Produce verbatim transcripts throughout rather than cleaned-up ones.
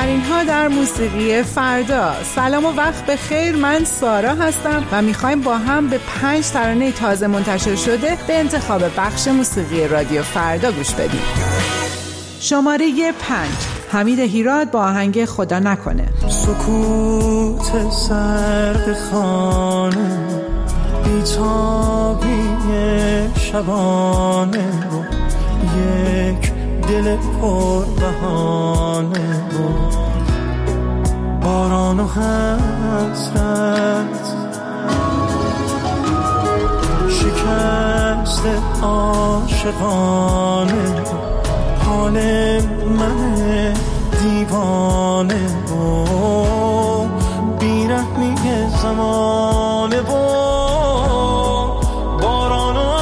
بهترین ها در موسیقی فردا. سلام و وقت بخیر، من سارا هستم و میخوایم با هم به پنج ترانه تازه منتشر شده به انتخاب بخش موسیقی رادیو فردا گوش بدیم. شماره پنج، حمید هیراد با آهنگ خدا نکنه. سکوت سرد خانه، بی‌تابی شبانه، یک دل پر بهانه، باران و حسرت، شکست عاشقانه، حال من دیوانه و بیرحمی زمانه و باران و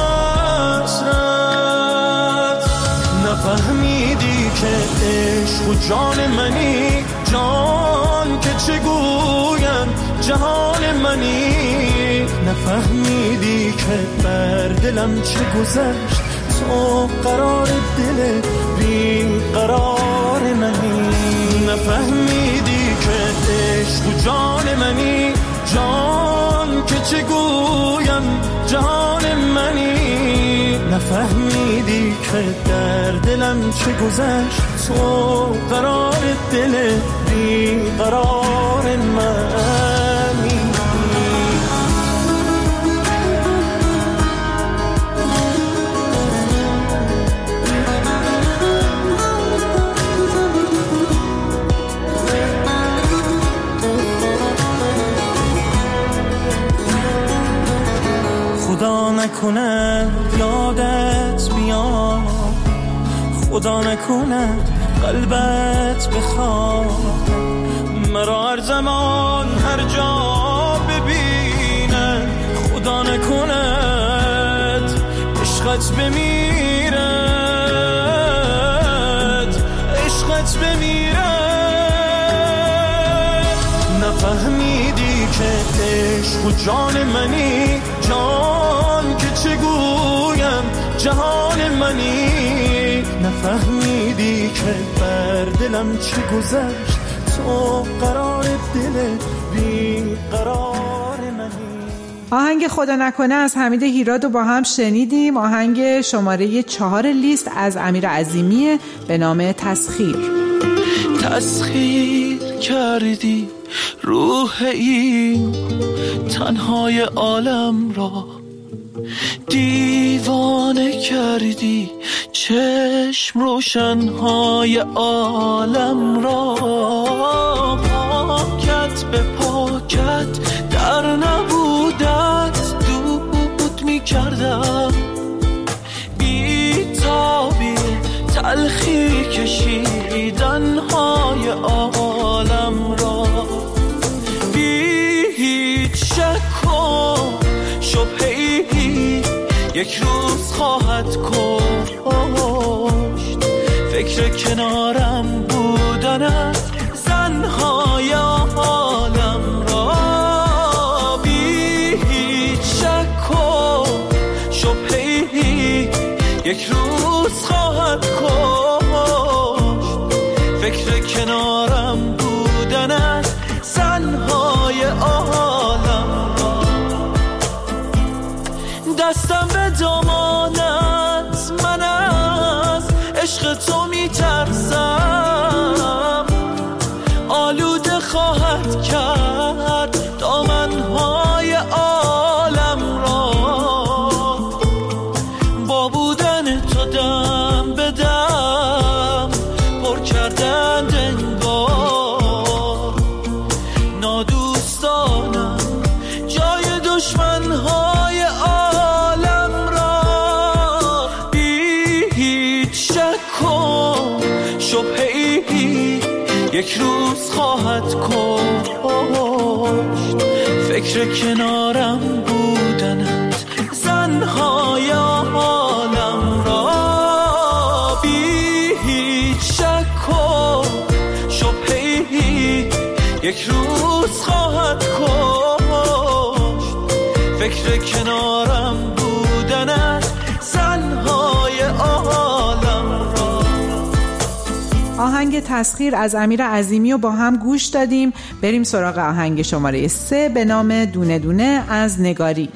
حسرت. نفهمیدی که عشق و جان منی، جان که چگویم جهان منی. نفهمیدی که بر دلم چه گذشت، تو قرار دل بی قرار منی. نفهمیدی که عشق و جان منی، جان که چگویم جهان منی. نفهمیدی که در دلم چه گذشت، تو قرار دل بی قرار منی. خدا نکند یادت بیاد، خدا نکند قلبت بخواد، مرا هر زمان هر جا ببیند. خدا نکند عشقت بمیرد، عشقت بمیرد. نفهمیدی که عشق و جان منی، جان که چگویم جهان منی. نفهمیدی که بر دلم چه گذشت، تو قرار دل بی قرار منی. آهنگ خدا نکنه از حمید هیراد رو با هم شنیدیم. آهنگ شماره چهار لیست از امیر عظیمی به نام تسخیر. تسخیر کردی روح این تنهای عالم را، دیوانه کردی چشم روشنهای عالم را. پاکت به پاکت در نبودت دود می کردم، بی تابی تلخی کشیدنهای عالم را. بی هیچ شک و شبهه‌ای یک روز خواهد کشت، فکر کنارم بودنت زنهای عالم را. بی هیچ شک و شبهه‌ای یک روز خواهد کشت، فکر کنارم بودنت زنهای عالم را. دستم به دامانت، من از عشق تو میترسم، آلوده خواهد کرد دامنهای عالم را. با بودن تو دم به دم پر کردن دنبال، نادوستانم جای دشمنهای عالم را. بی هیچ شک و شبهه‌ای یک روز خواهد کشت، فکر کنارم بودنت زنهای عالم را. بی هیچ شک و شبهه‌ای یک روز خواهد کشت، فکر کنارم بودنت زنهای عالم را. آهنگ آهای تسخیر از امیر عظیمی رو با هم گوش دادیم. بریم سراغ آهنگ شماره سه به نام دونه دونه از نگاری.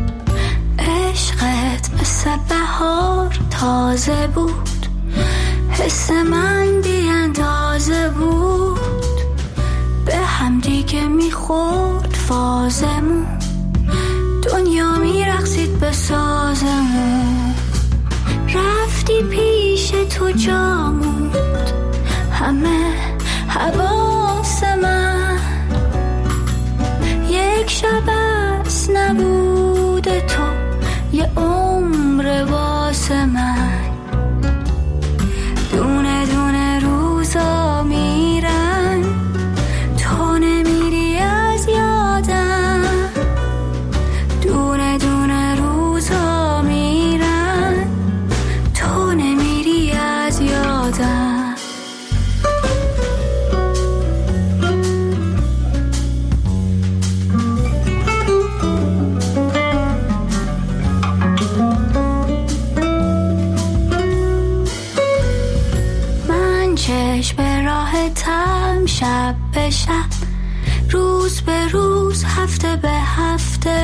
عشقت مثل بهار تازه بود، حس من بی اندازه بود، به هم دیگه میخورد فازمون، دنیا میرقصید به سازمون، رفتی پیش تو جا موند همه حواس من، یک شب از نبود تو یه عمر واسه من، دونه دونه روزا میرن تو نمیری از یادم، دونه دونه روزا میرن تو نمیری از یادم. به راحتم شب به شب، روز به روز، هفته به هفته،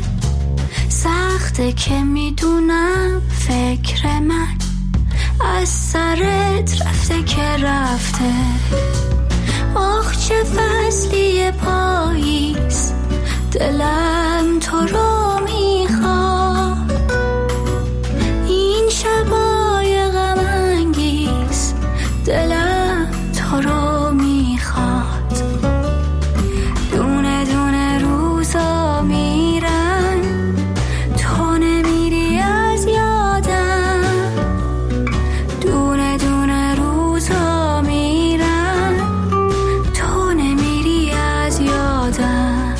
سخته که میدونم فکر من از سرت رفته که رفته، آخ چه فصلی پاییز، دلم تو رو میخواد، این شبای غم انگیز دلم تو رو میخواد، دونه دونه روزا میرن تو نمیری از یادم، دونه دونه روزا میرن تو نمیری از یادم.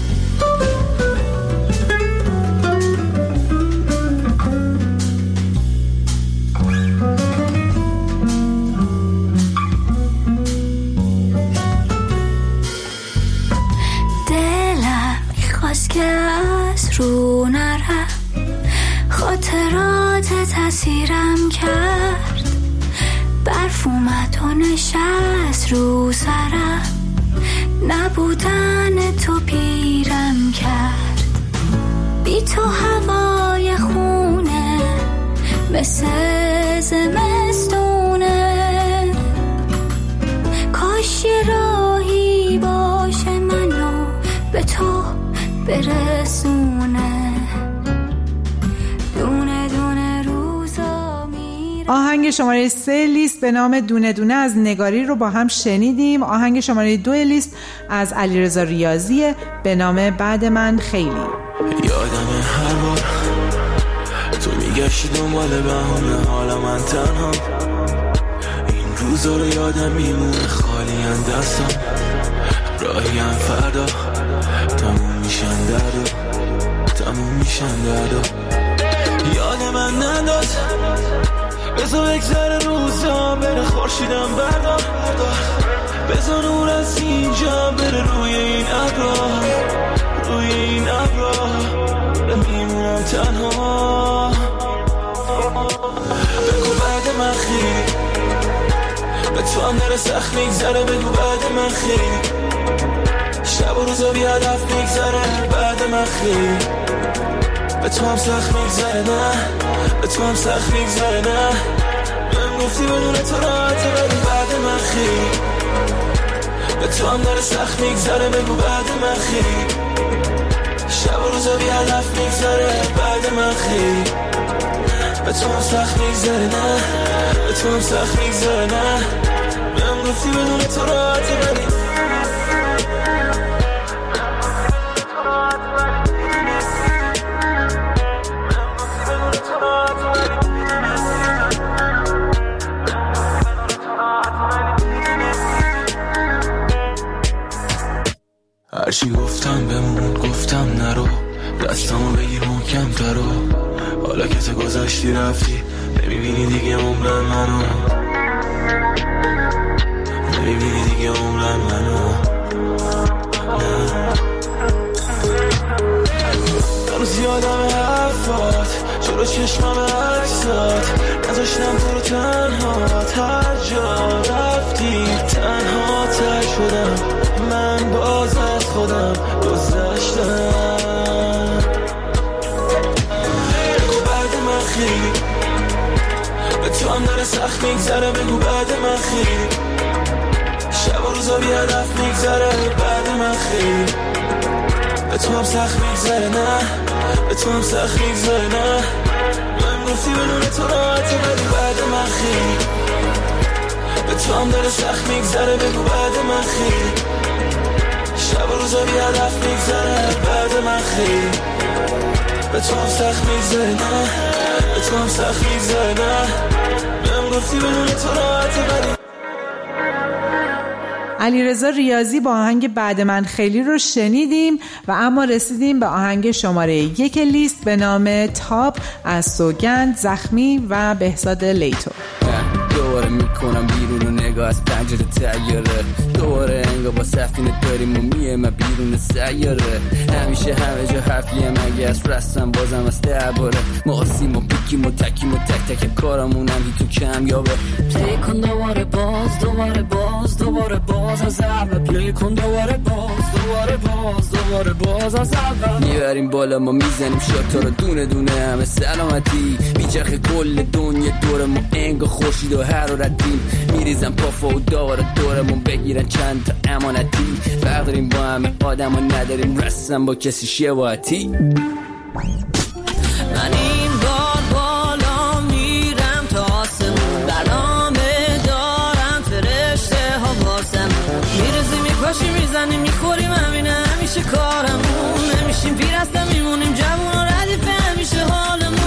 که از رو نرم، خاطرات تأثیرم کرد، برف اومد و نشست رو سرم، نبودن تو پیرم کرد، بی تو هوای خونه مثل زمستونه، کاش یه راهی باشه منو به تو برسونه، دونه دونه روزا میره. آهنگ شماره سه لیست به نام دونه دونه از نگاری رو با هم شنیدیم. آهنگ شماره دو لیست از علیرضا ریاضی به نام بعد من خیلی. یادم هر بار تو میگشتی دنبال بهونه، حالا من تنها، این روزا رو یادم میمونه خالی دستم، راهیم فردا تموم میشن دردو، تموم میشن دردو، یاد من نداد بذار بگذره روزا بره، خورشیدم بردار بذار نور از اینجا بره روی این ابرا، روی این ابرا میمونم تنها، بگو بعد من خیلی به تو هم داره سخت میگذره، بگو بعد من خیلی شب و روزا بی هدف میگذره، بعد من خیلی به تو هم سخت میگذره، نه به تو هم سخت میگذره، نه من گفتی بدون تو راحته، بگو بعد من خیلی به تو هم داره سخت میگذره، بگو بعد من خیلی شب و روزا بی هدف میگذره، بعد من خیلی به تو هم سخت میگذره، نه به تو هم سخت میگذره، نه من گفتی بدون تو راحته، بگو هرچی گفتم بمون، گفتم نرو، دستامو بگیر محکم ترو، حالا که تو گذاشتی رفتی نمیبینی دیگه عمرم منو، نمیبینی دیگه عمرم منو، هنوز یادم حرفات جلو چشمم عکسات، گذاشتم تو رو تنها، هر جا رفتی تنها تر شدم، من باز از خودم گذشتم. بگو بعد من خیلی به تو هم داره سخت میگذره، بگو بعد من خیلی شب و روزا بی هدف میگذره، بعد من خیلی به تو هم سخت میگذره، نه به تو هم سخت میگذره، نه من گفتی بدون تو راحته، ولی بعد من خیلی به تو هم داره سخت میگذره، بگو بعد من خیلی شب و روزا بی هدف میگذره، بعد من خیلی به تو هم سخت میگذره، نه به تو هم سخت میگذره، نه من گفتی بدون تو راحته، ولی علیرضا ریاضی با آهنگ بعد من خیلی رو شنیدیم و اما رسیدیم به آهنگ شماره یک لیست به نام تاب از سوگند، زخمی و بهزاد لیتو. دوباره میکنم بیرون و نگاه از پنجره تیاره، دوباره انگار با سفینه داریم و میه بیرون سیاره، همیشه همه جا حرفیم اگه از رستم بازم از درباره، ما آسیم و بیکیم و تکیم و تک تک کارمونم بی تو کم یابه، پلی کن دوباره باز دوباره باز دوباره باز از اول، پلی کن دوباره باز دوباره باز دوباره باز از اول، میبریم بالا ما میزنیم شاتا رو دونه دونه همه سلامتی، میچرخه کل دنیا دور ما انگار خورشید و حرارتی، میریزم پافا و داور دورمون بگیرن چند تا امانتی، فرق داریم با همه آدم و نداریم رسم با کسی شباهتی. من این بار بالا میرم تا آسمون، برنامه دارم فرشته ها واسم، میرزیم میپاشیم میزنیم میخوریم، همینه همیشه کارمون، نمیشیم پیر هستم میمونیم جوون و ردیفه همیشه حالمون.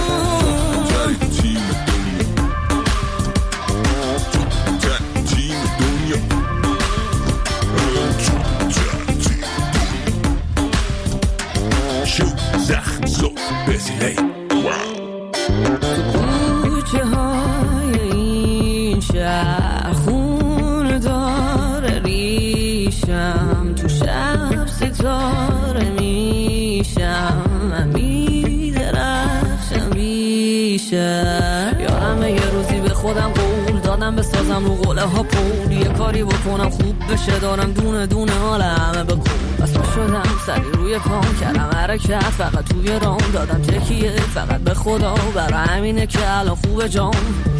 کوچه های این شهر خون داره ریشم، تو شب ستاره میشم، من میدرخشم بیشم، یارم یه روزی به خودم قول دادم بسازم رو قوله ها پول، یه کاری بکنم خوب بشه دارم دونه دونه حال همه بکن، بس شدم سری روی پام کردم حرکت فقط توی رام دادم تکیه فقط به خدا، برای همینه که الان خوبه جام.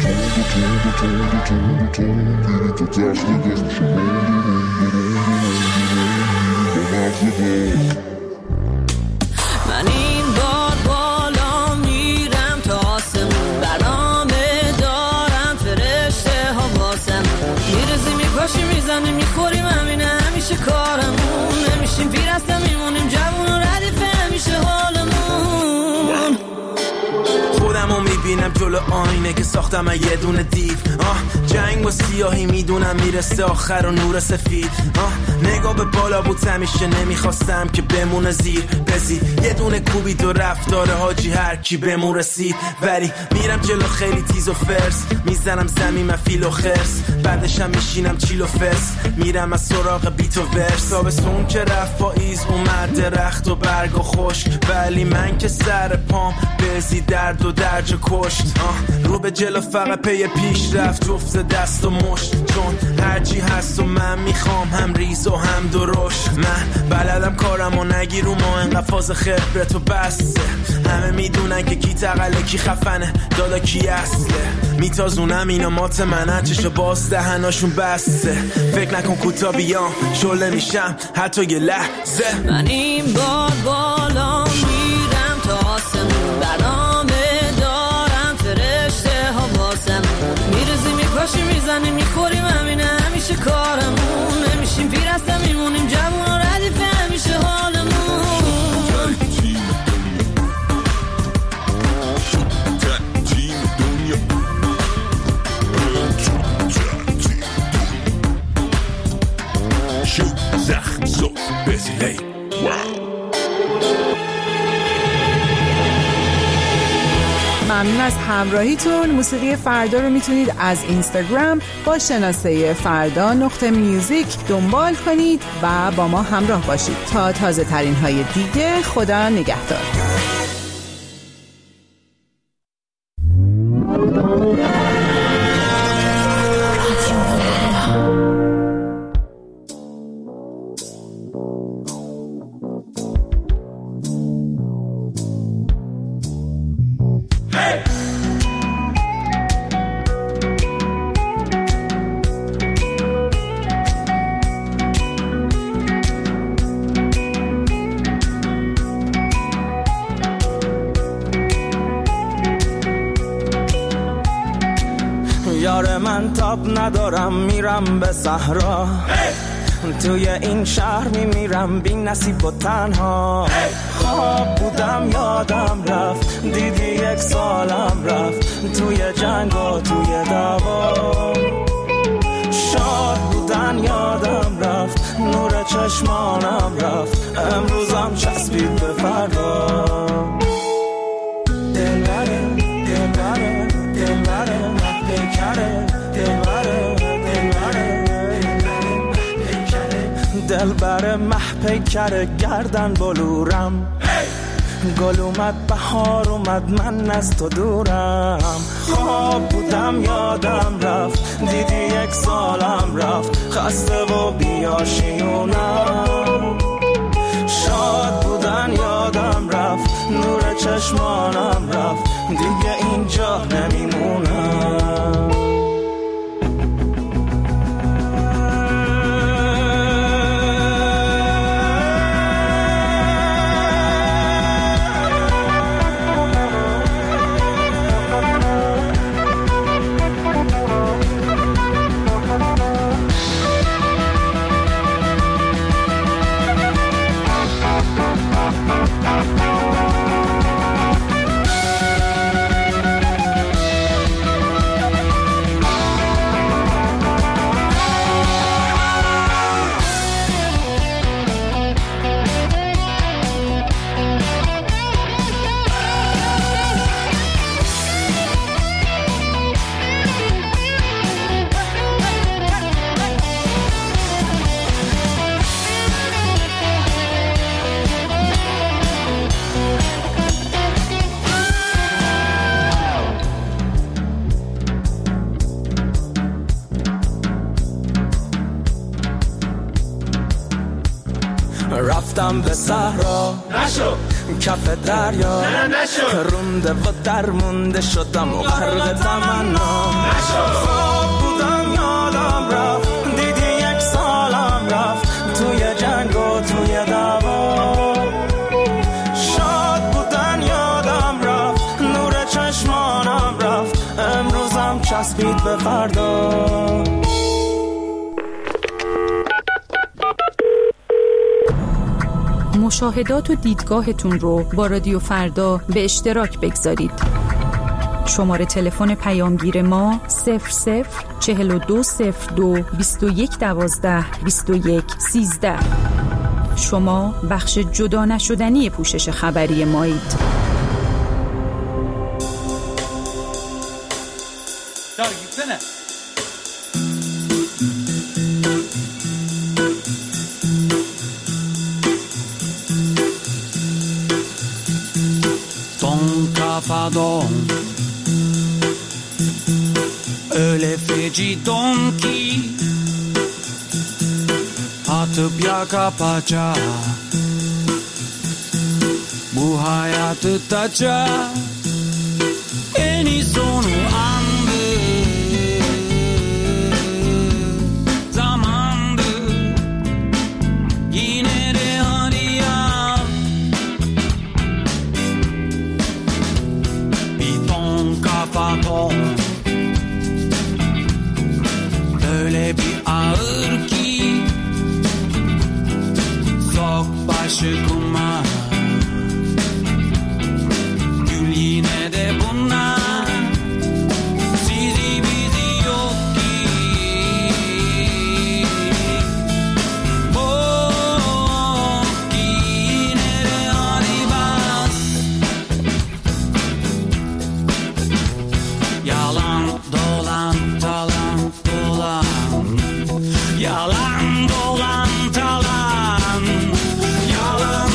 من این بار بالا میرم تا آسمون، برنامه دارم فرشته ها واسم، میرزیم میپاشیم میزنیم میخوریم، همینه همیشه کارمون، نمیشیم پیر هستم میمونیم جوون و ردیفه همیشه حالمون. خودمو میبینم جلو آینه که ساختم یه دونه دیو، آه جنگ و سیاهی میدونم میرسه آخر و نور سفید، آه نگاه به بالا بود همیشه نمیخواستم که بمونه زیر بزی، یه دونه کوبید و رفتار حاجی هر کی بمون رسید، ولی میرم جلو خیلی تیز و فرس، میزنم زمین من فیل و خرس، بعدشم میشینم چیل و فس، میرم از سراغ بیت و ورس، تابستون که رفت پاییز اومد درخت و برگ و خشک، ولی من که سر پام بزی درد و درج کشت، آه رو به جلو فقط پی پیش رفت جفت دست و مشت، چون هرچی هست و من میخوام هم ریز و هم درشت، من بلدم کارم و نگیر رو ما انقدر فاز خبرت و بسته، همه میدونن که کی تقله کی خفنه دادا کی اصله، میتازونم اینا مات منن چشو باز دهناشون بسته، فکر نکن کوتا بیام شله میشم حتی یه لحظه. من این بار بالا میرم تا آسمون، برنامه دارم فرشته ها واسم، میرزیم میپاشیم میزنیم میخوریم، همینه همیشه کارمون، نمیشیم پیر هستم میمونیم جوون و ردیفه همیشه حالمون. زخم زو بزیلی ممنون از همراهیتون. موسیقی فردا رو میتونید از اینستاگرام با شناسه فردا نقطه میوزیک دنبال کنید و با ما همراه باشید تا تازه ترین های دیگه. خدا نگهدار. یار من تاب ندارم میرم به صحرا توی این شهر میمیرم بی نصیب و تنها خواب بودم یادم رفت دیدی یک سالم رفت توی جنگ و توی دعوا شاد بودن یادم رفت نور چشمانم رفت امروزم چسبید به فردا دلبره دلبره دلبره محبکره دلبره دلبره دلبره محبکره گردن بلورم گل اومد بهار اومد من از تو دورم خواب بودم یادم رفت دیدی یک سالم رفت خسته و بیاشیونم شاد بودن یادم رفت نور چشمانم رفت دیگه اینجا نمیمونم رفتم به صحرا نشو کف دریا نه نشو رونده و درمونده شدم و غرق تمنا نشو خواب بودم یادم رفت دیدی یک سالم رفت توی جنگ و توی دعوا شاد بودن یادم رفت نور چشمانم رفت امروزم چسبید به فردا مشاهدات و دیدگاهتون رو با رادیو فردا به اشتراک بگذارید. شماره تلفن پیامگیر ما صفر صفر چهل و دو صفر دو بیست و یک دوازده بیست و یک سیزده. شما بخش جدا نشدنی پوشش خبری مایید. Kafadan öyle feci don ki atıp yaka paça bu hayatı taça en iyi sonu andı zamandı yine de hadi ya kafaton öyle bir ağır ki sok başı kuma gül yine de bunlar sizi bizi yok ki bok ki yine de hadi bas yalan dolan talan dolan yalan dolan talan yalan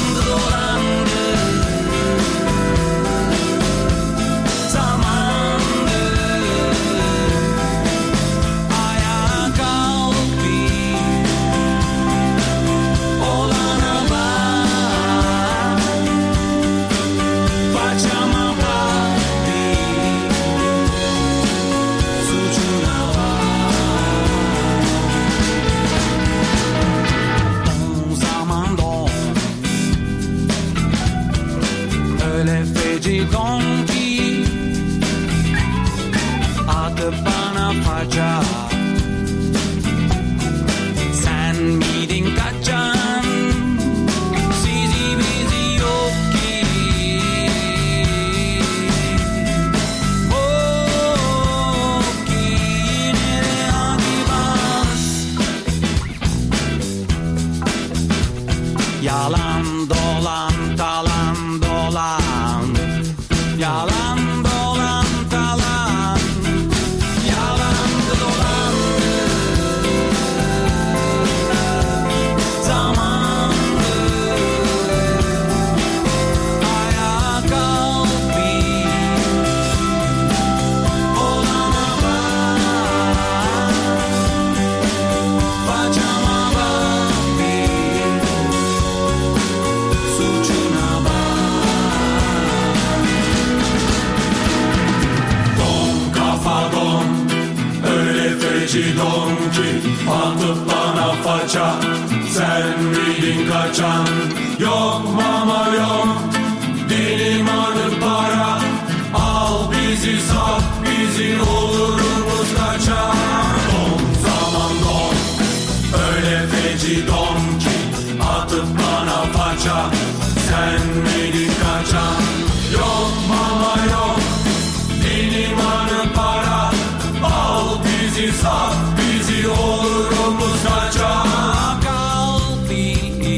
feci donki atıp bana faça. Sen miydin kaçan? Yok mama yok, benim adım para. Al bizi sat bizi, olurumuz kaçan. Don zaman don, öyle feci don ki atıp bana faça. Sen miydin kaçan? Yok mama yok, benim adım para. Al bizi sat bizi, olurumuz kaçan. Kalbi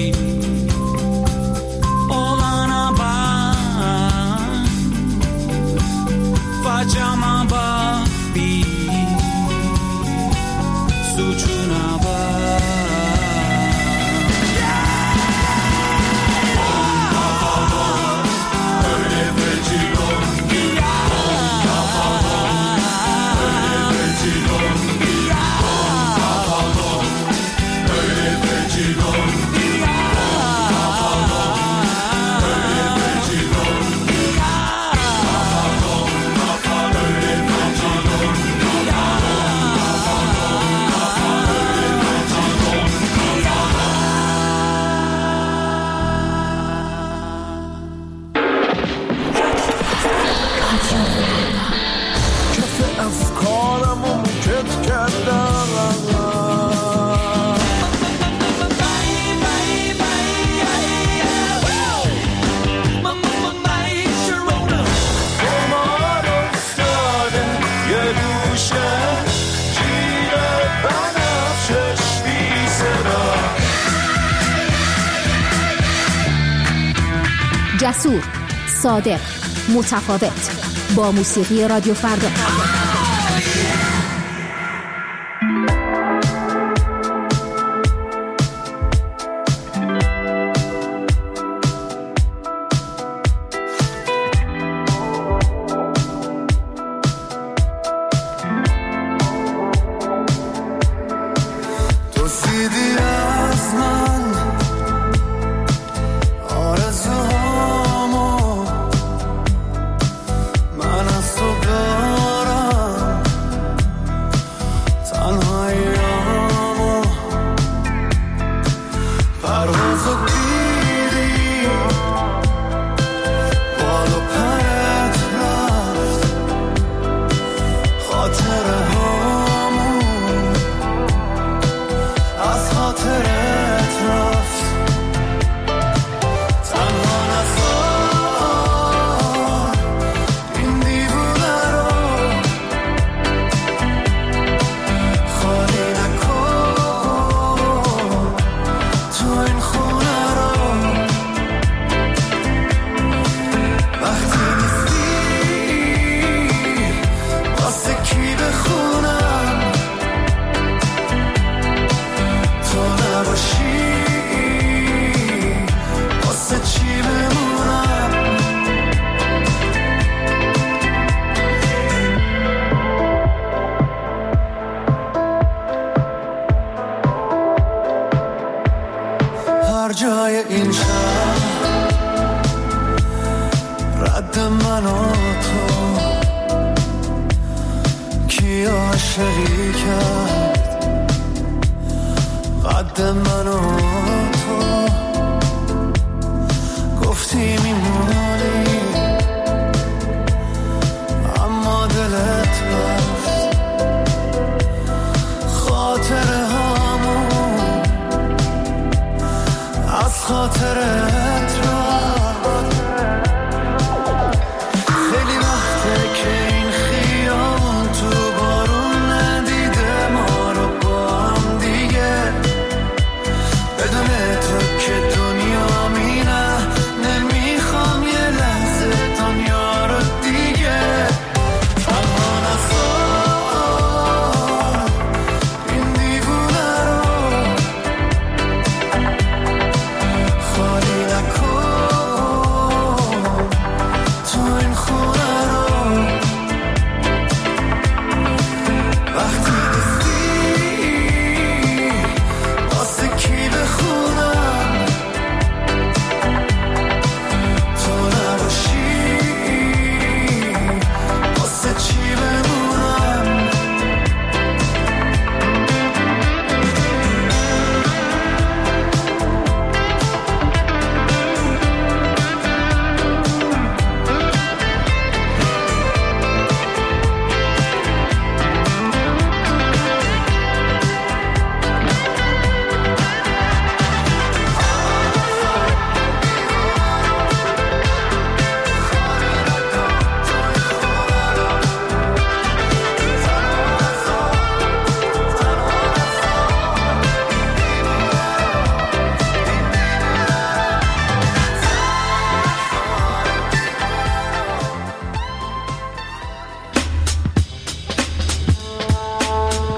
olana bak, facama bak, bir suçuna bak. Öyle feci don ki, don kafa don. Öyle feci don ki, don kafa don. Öyle feci don ki, don kafa don. Öyle feci don ki, kafa don kafa. Öyle feci don ki, don kafa don kafa. Öyle feci don کف افکارمو موکت کردم. قمار افتاده یه دوشه جیر بنفشش بی صدا. جسور، صادق، متفاوت، با موسیقی رادیو فردا. تو دیدی از من آرزوهامو، من از تو دارم تنهاییامو. پروازو دیدی بال و پرت رفت، خاطره هامون از خاطرت رفت. تنها نذار این دیوونه رو، خالی نکن تو این خونه رو. وقتی نیستی واسه کی بخونم؟ تو نباشی واسه چی بمونم؟ هر جای این شهر رد من و تو، کی عاشقی کرد قد من و تو؟ گفتی میمونی اما دلت رفت. خاطره هامون از خاطرت رفت. خیلی وقته که این خیابون تو بارون ندیده ما رو با هم دیگه. بدون تو که دنیا مینه، نمیخوام یه لحظه دنیا رو دیگه. تنها نذار این دیوونه رو، خالی نکن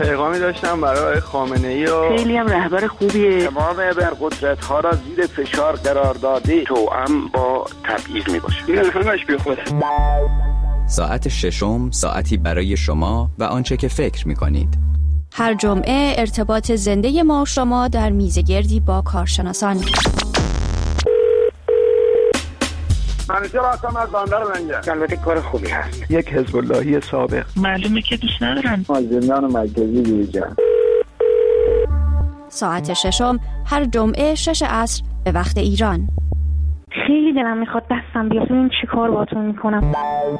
پیغامی داشتم برای خامنه‌ای و خیلی هم رهبر خوبیه. تمام ابرقدرت ها را زیر فشار قرار داده، توأم با تبعیض میباشه. این همش بیخوده. ساعت ششم، ساعتی برای شما و آنچه که فکر میکنید. هر جمعه ارتباط زنده ما و شما در میزگردی با کارشناسان. منیجر هستم از بندر لنگر. البته کار خوبی هست. یک حزب اللهی سابق. معلومه که دوست ندارن. از زندان مرکزی بیرون. ساعت ششم هر جمعه شش عصر به وقت ایران. خیلی دلم میخواد دستم بیاد ببینم چی کار باهاتون میکنم.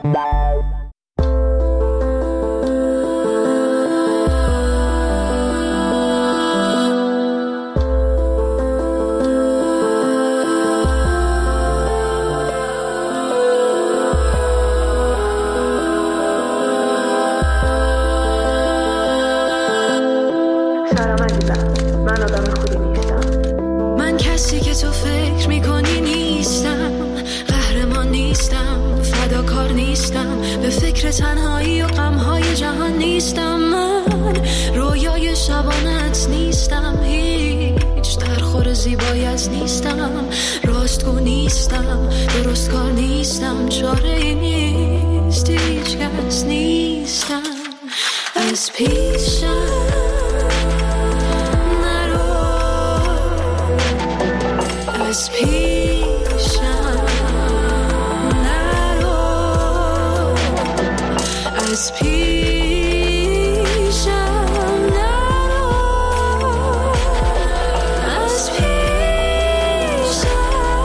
تنهایی و غم‌های جهان نیستم، من رویای شبانت نیستم، هیچ درخور زیبایت نیستم، راستگو نیستم، درست کار نیستم، چاره نیست، هیچ کس نیستم، از پیشم نرو، از پیشم از پیشم نرو، از پیشم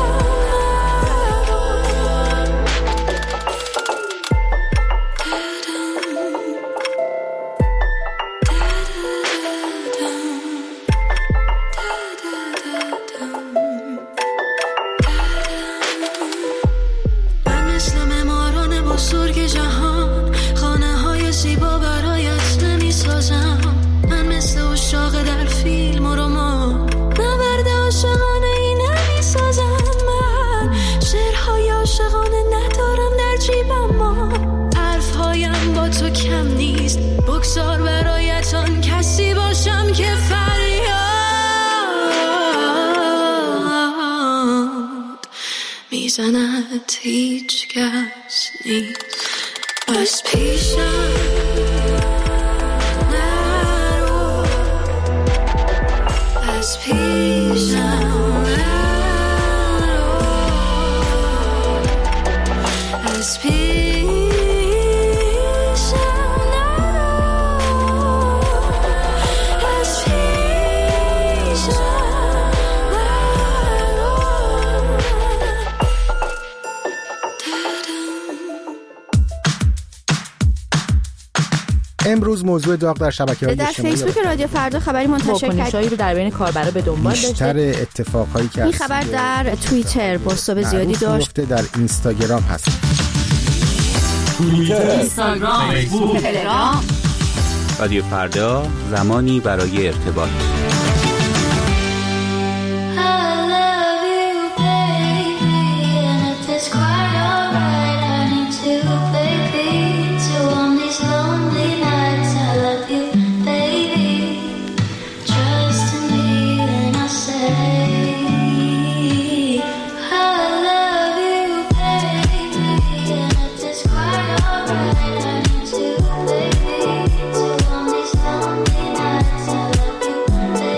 من مثل معماران بزرگ جهان زیبا برایت نمی سازم، من مثل عشاق در فیلم و رمان نبرد عاشقانه ای نمی سازم، من شعرهای عاشقانه ندارم در جیبم، ما حرفهایم با تو کم نیست، بگذار برایت آن کسی باشم که فریاد میزند، هیچ کس نیست، از پیشم نرو، از پیشم نرو، از پیشم نرو، از پیشم امروز موضوع داغ در شبکه‌های اجتماعی در فیسبوک رادیو فردا خبری منتشر کرد، واکنشایی رو در بین کاربرا به دنبال داشته. بیشتر اتفاقهایی که این خبر در توییتر بازتاب زیادی داشت، در اینستاگرام هست، توییتر، اینستاگرام، فیسبوک، تلگرام. رادیو فردا، زمانی برای ارتباط. Baby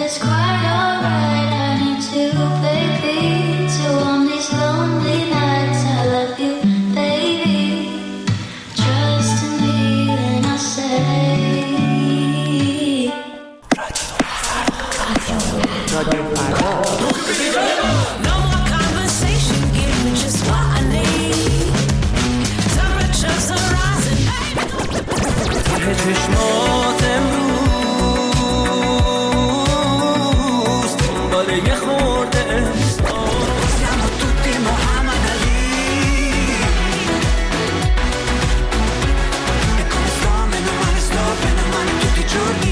it's quite alright. I need to play clean. So on these lonely nights, I love you, baby. Trust in me when I say. No more conversation, give me just what I need. Temperatures are rising. ته چشمات امروز دنبال یه خورده siamo tutti Muhammad Ali e come sto, meno male sto, meno male tutti i giorni.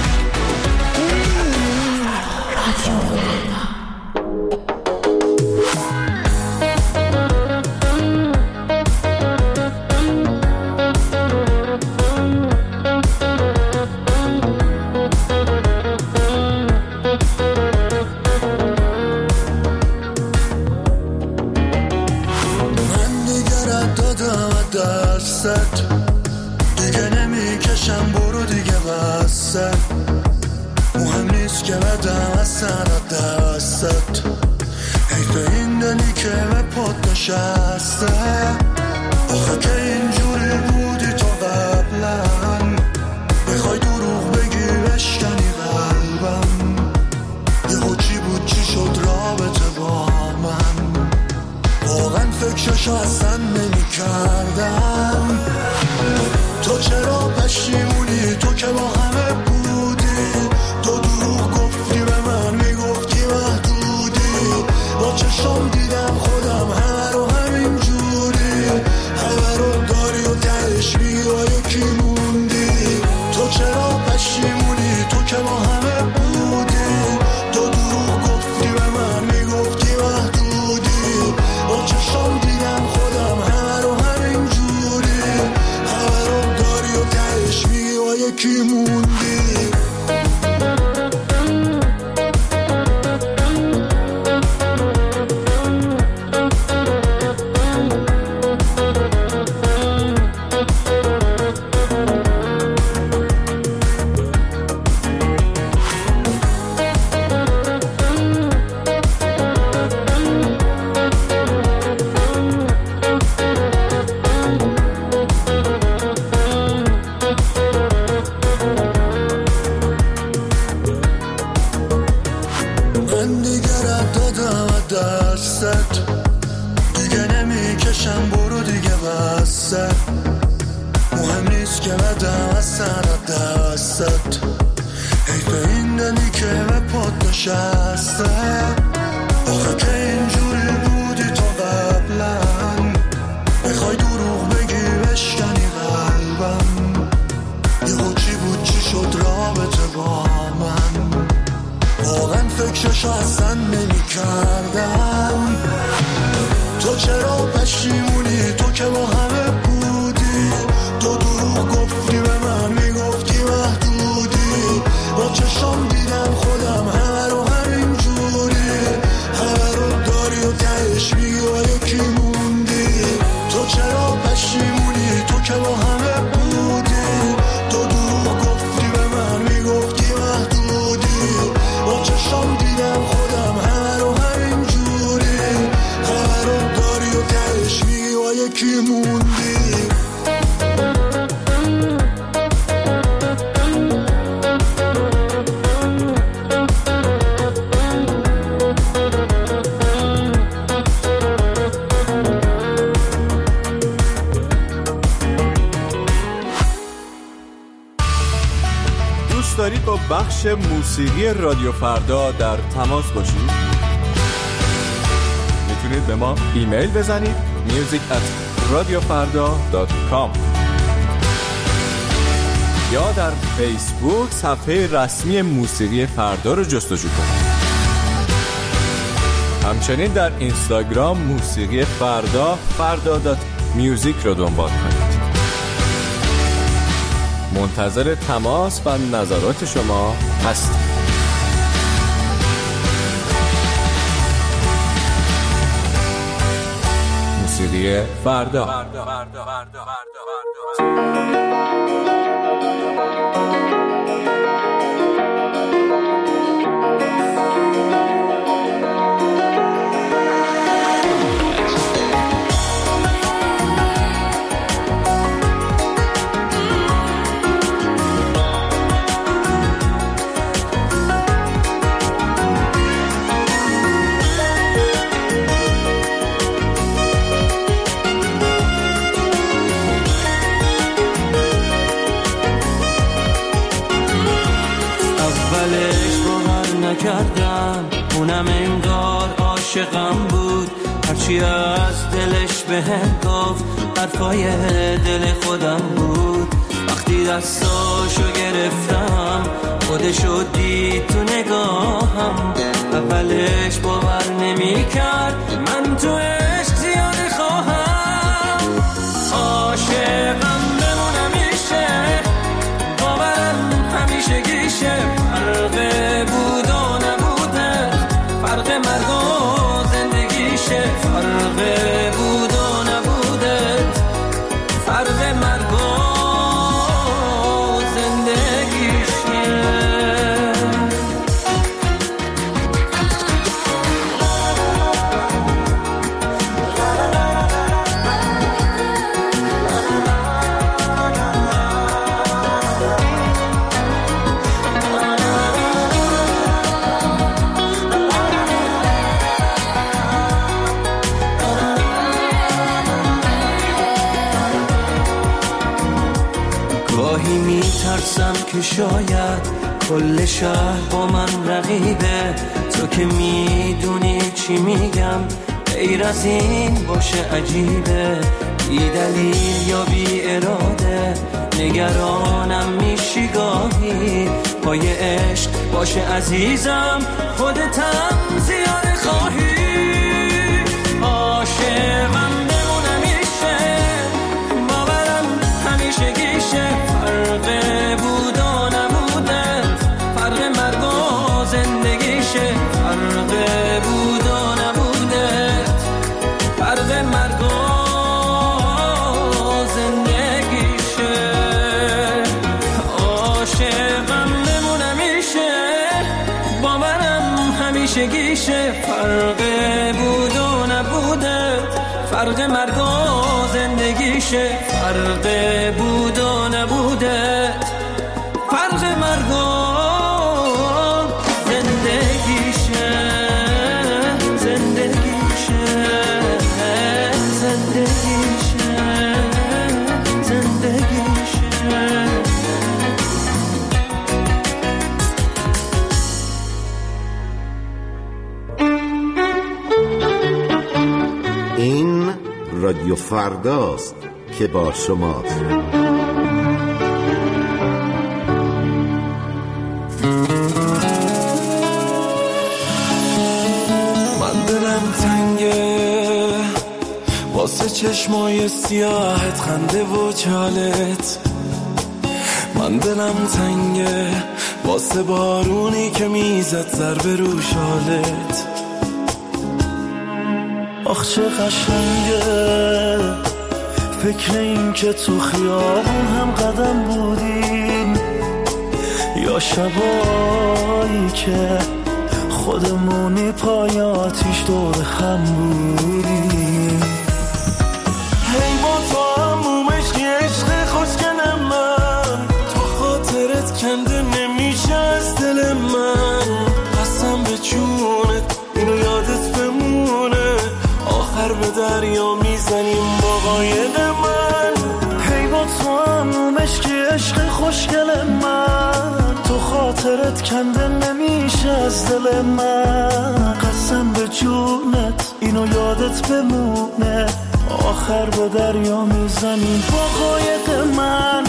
دیگه نمیکشم برو دیگه وسط مهم نیست که بدم از سرت دستت حیف این دلی که به پات نشسته آخه که اینجوری بودی تو قبلا بخوای دروغ بگی بشکنی قلبم یهو چی بود چی شد رابطه با من واقعا فکرشو اصلا نمی کردم تو چرا پشیمونی تو که با همه بودی تو دروغ گفتی به من میگفتی محدودی با چشم دیدم خودم همه رو همین جوری همه رو داری و درش میگی با یکی موندی تو چرا پشیمونی تو که با همه بودی تو دروغ گفتی به من میگفتی محدودی با چشم دیدم خودم همه رو همین جوری همه رو داری و درش میگی با یکی موندی. مهم نیست که بدم از سرت دستت حیف این دلی که به پات نشسته آخه که اینجوری بودی تو قبلا بخوای دروغ بگی بشکنی قلبم یهو چی بود چی شد رابطه با من واقعا فکرشو اصلا نمی کردم تو چرا پشیمونی تو که با همه بودی تو دروغ گفتی به من میگفتی محدودی با چشم دیدم خودم همه رو همین جوری همه رو داری و درش میگی با یکی موندی تو چرا پشیمونی تو که با همه بودی تو دروغ گفتی به من میگفتی محدودی با چشم دیدم خودم همه رو همین جوری همه رو داری و درش میگی با یکی موندی. دارید با بخش موسیقی رادیو فردا در تماس باشید؟ میتونید به ما ایمیل بزنید music at radiofarda dot com یا در فیسبوک صفحه رسمی موسیقی فردا رو جستجو کنید. همچنین در اینستاگرام موسیقی فردا فردا دات میوزیک رو دنبال کنید. منتظر تماس و نظرات شما هستم. موسیقی فردا. نکردم، اونم انگار عاشقم بود، هرچی از دلش بهم گفت حرفای دل خودم بود. وقتی دستاشو گرفتم خودشو دید تو نگاهم، اولش باور نمی کرد من تو عشق زیاده خواهم. عاشقم بمونم میشه، باورم همیشه گیشه، فرق بود و نبوده، فرق مرگ و زندگیشه، فرق بود و نبوده، فرق مرگ و ترسم که شاید کل شهر با من رقیبه، تو که میدونی چی میگم، غیر از این باشه عجیبه، بی دلیل یا بی اراده نگرانم میشی گاهی، پای عشق باشه عزیزم، خودتم زیاده خواهی. عاشقم بمونم میشه، باورم همیشه گیشه، فرق بود و نبوده، فرق مرگ و زندگیشه، فرق بود و نبوده، فرق مرگ و زندگیشه. عاشقم بمونم میشه، باورم همیشه گیشه، فرق بود و نبوده، فرق مرگ و زندگیشه، فرق بود و نبوده، فرق مرگ و زندگیشه، زندگیشه، زندگیشه، زندگیشه. این رادیو فرداست که با شماست. من دلم تنگه واسه چشمای سیاهت، خنده و چالت. من دلم تنگه واسه بارونی که میزد ضربه رو شالت. آخ چه قشنگه فکر این که تو خیابون هم قدم بودیم، یا شبایی که خودمونی پای آتیش دور هم بودیم. هی با تو همومش که عشق خوشگل من، تو خاطرت کنده نمیشه از دل من، قسم به جونت اینو یادت بمونه، آخر به دریا میزنیم با قایق من. هی با تو همومش که عشق خوشگل من، تو خاطرت کنده نمیشه از دل من، قسم به جونت اینو یادت بمونه، آخر به دریا میزنیم با قایق من.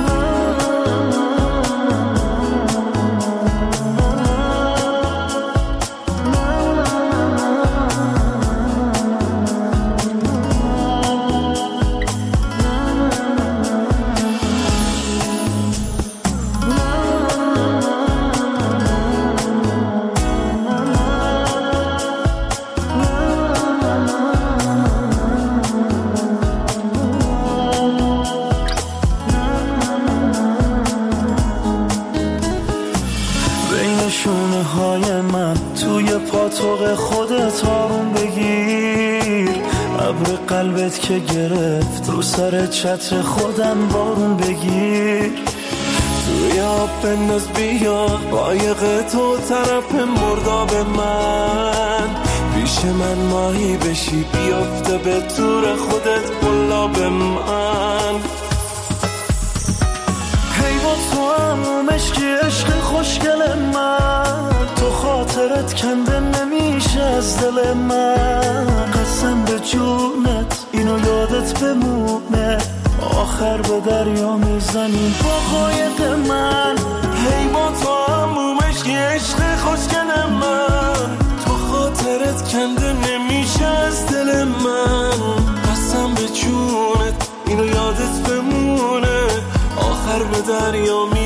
شونه های من توی پاتوق خودت آروم بگیر، ابر قلبت که گرفت رو سر چتر خودم بارون بگیر، توی آب بنداز بیا قایق تو طرف مرداب من، پیش من ماهی بشی بیافته به تور خودت قلاب من. هی با تو همومش که عشق خوشگل من، تو خاطرت کنده نمیشه از دل من، قسم به جونت اینو یادت بمونه، آخر به دریا میزنیم با قایق من. هی با تو همومش که عشق خوشگل من، تو خاطرت کنده نمیشه از دل من، قسم به جونت اینو یادت بمونه، آخر به دریا میزنیم